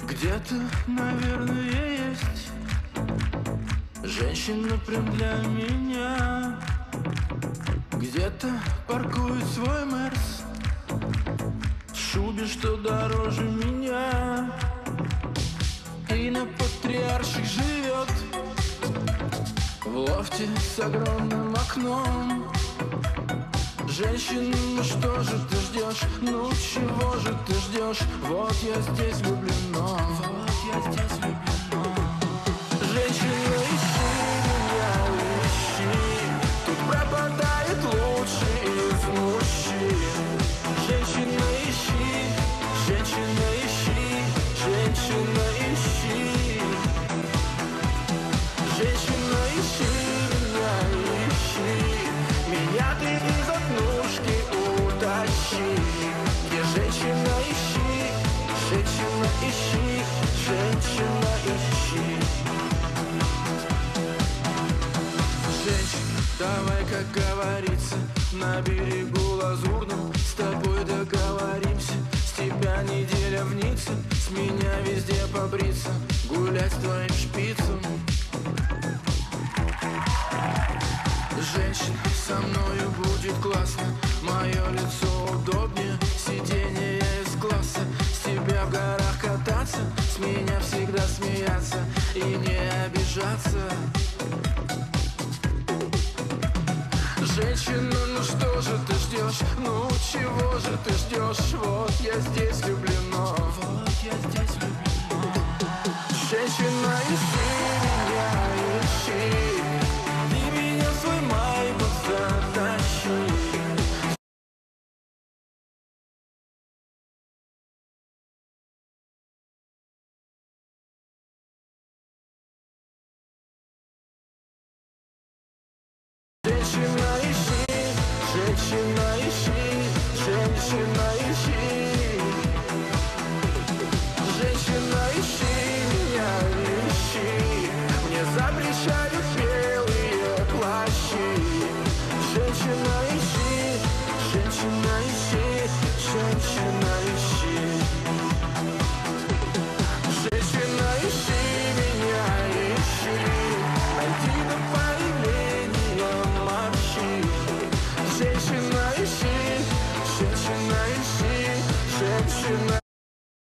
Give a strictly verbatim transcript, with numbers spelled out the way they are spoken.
Где-то, наверное, есть женщина прям для меня. Где-то паркует свой Мерс в шубе, что дороже меня, и на Патриарших живет в лофте с огромным окном. Женщина, ну что же ты ждешь? Ну чего же ты ждешь? Вот я здесь влюблено. Вот я здесь влюблено. Женщина, ищи меня, ищи. Тут пропадает лучший из мужчин. Женщина, ищи, женщина, ищи, женщина, ищи. Женщина, ищи меня, ищи. Меня ты из однушки утащи. Где женщина, ищи, женщина, ищи, женщина, ищи. Женщина, давай, как говорится, на берегу лазурном с тобой договоримся. С тебя неделя в Ницце, с меня везде побриться, гулять с твоим шпицем. Женщина, со мною будет классно, мое лицо удобнее сиденье из класса. С тебя в горах кататься, с меня всегда смеяться и не обижаться. Женщина, ну что же ты ждешь? Ну чего же ты ждешь? Вот я здесь влюблено.